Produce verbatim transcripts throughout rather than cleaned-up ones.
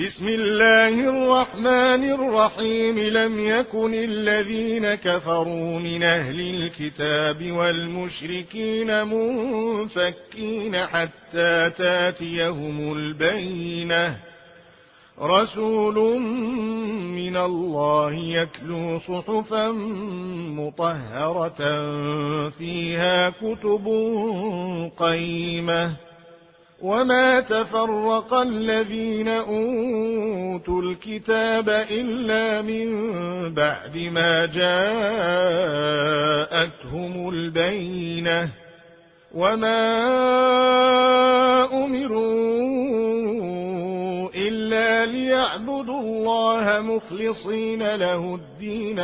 بسم الله الرحمن الرحيم لم يكن الذين كفروا من أهل الكتاب والمشركين منفكين حتى تاتيهم البينة رسول من الله يتلو صحفا مطهرة فيها كتب قيمة وما تفرق الذين أوتوا الكتاب إلا من بعد ما جاءتهم البينة وما أمروا إلا ليعبدوا الله مخلصين له الدين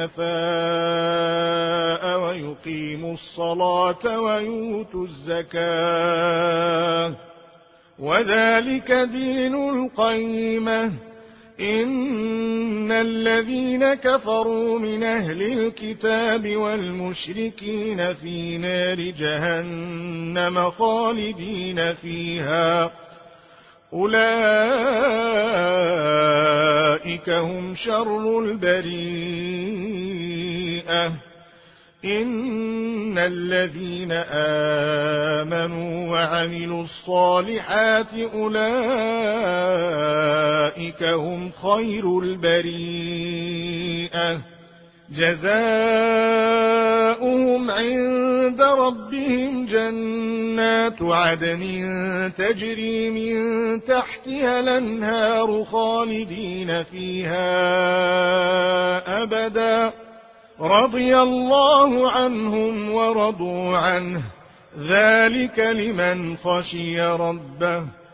حنفاء ويقيموا الصلاة ويؤتوا الزكاة وذلك دين القيمة إن الذين كفروا من أهل الكتاب والمشركين في نار جهنم خالدين فيها أولئك هم شر البريئة إن الذين آمنوا وعملوا الصالحات أولئك هم خير البريئة جزاؤهم عند ربهم جنات عدن تجري من تحتها الأنهار خالدين فيها أبدا رضي الله عنهم ورضوا عنه ذلك لمن خشي ربه